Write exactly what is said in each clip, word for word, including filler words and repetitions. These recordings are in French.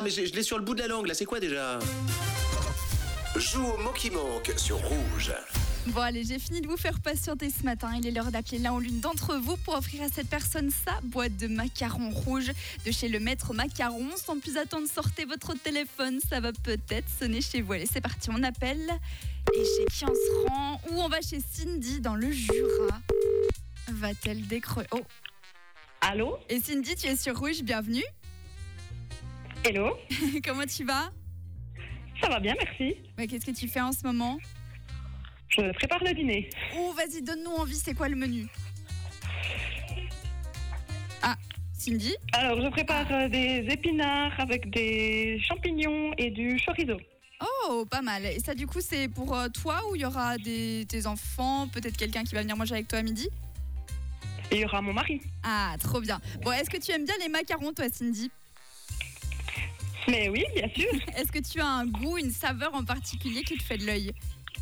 mais je, je l'ai sur le bout de la langue, là, c'est quoi déjà? Joue au mot qui manque sur Rouge. Bon allez, j'ai fini de vous faire patienter ce matin. Il est l'heure d'appeler l'un ou l'une d'entre vous pour offrir à cette personne sa boîte de macarons rouges de chez le Maître Macaron. Sans plus attendre, sortez votre téléphone, ça va peut-être sonner chez vous. Allez, c'est parti, on appelle. Et chez qui on se rend? Ou on va chez Cindy dans le Jura. Va-t-elle décrocher? Oh. Allô? Et Cindy, tu es sur Rouge, bienvenue. Hello? Comment tu vas? Ça va bien, merci. Ouais, qu'est-ce que tu fais en ce moment? Je prépare le dîner. Oh, vas-y, donne-nous envie, c'est quoi le menu? Ah, Cindy? Alors, je prépare euh, des épinards avec des champignons et du chorizo. Oh, pas mal. Et ça, du coup, c'est pour euh, toi ou il y aura des, tes enfants, peut-être quelqu'un qui va venir manger avec toi à midi? Et il y aura mon mari. Ah, trop bien. Bon, est-ce que tu aimes bien les macarons, toi, Cindy? Mais oui, bien sûr. Est-ce que tu as un goût, une saveur en particulier qui te fait de l'œil?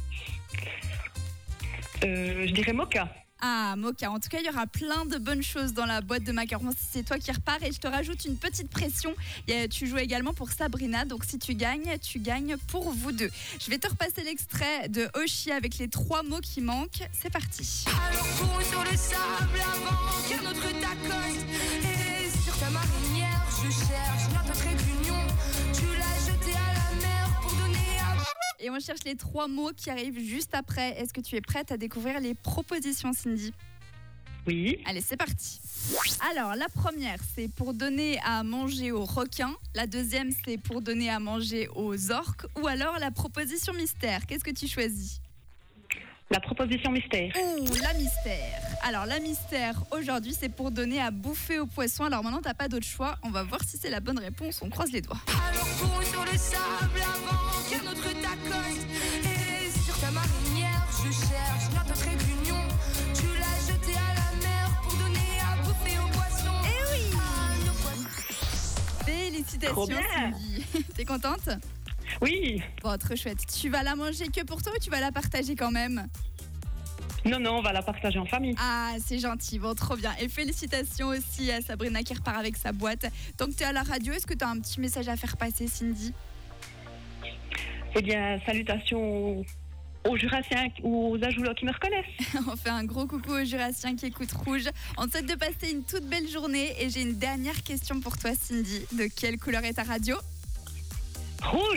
Euh, je dirais mocha. Ah, mocha. En tout cas, il y aura plein de bonnes choses dans la boîte de macarons si c'est toi qui repars. Et je te rajoute une petite pression. Et tu joues également pour Sabrina. Donc, si tu gagnes, tu gagnes pour vous deux. Je vais te repasser l'extrait de Oshi avec les trois mots qui manquent. C'est parti. Alors cours sur le sable avant que notre t'accoste. Et sur ta marinière, je cherche notre trait d'union. Tu l'as jeté à la mer pour donner à... Et on cherche les trois mots qui arrivent juste après. Est-ce que tu es prête à découvrir les propositions, Cindy? Oui. Allez, c'est parti. Alors, la première, c'est pour donner à manger aux requins. La deuxième, c'est pour donner à manger aux orques. Ou alors la proposition mystère. Qu'est-ce que tu choisis? La proposition mystère. Ouh, la mystère. Alors, la mystère, aujourd'hui, c'est pour donner à bouffer aux poissons. Alors maintenant, t'as pas d'autre choix. On va voir si c'est la bonne réponse. On croise les doigts. Alors cours sur le sable avant que notre t'accoste. Et sur ta marinière, je cherche notre trait d'union. Tu l'as jeté à la mer pour donner à bouffer aux poissons. Eh oui! À nos poissons. Félicitations, Trop bien. Cindy. T'es contente? Oui. Bon, trop chouette. Tu vas la manger que pour toi ou tu vas la partager quand même? Non, non, on va la partager en famille. Ah, c'est gentil. Bon, trop bien. Et félicitations aussi à Sabrina qui repart avec sa boîte. Tant que tu es à la radio, est-ce que tu as un petit message à faire passer, Cindy? Eh bien, salutations aux, aux Jurassiens ou aux Ajoulots qui me reconnaissent. On fait un gros coucou aux Jurassiens qui écoutent Rouge. On te souhaite de passer une toute belle journée. Et j'ai une dernière question pour toi, Cindy. De quelle couleur est ta radio? Rouge.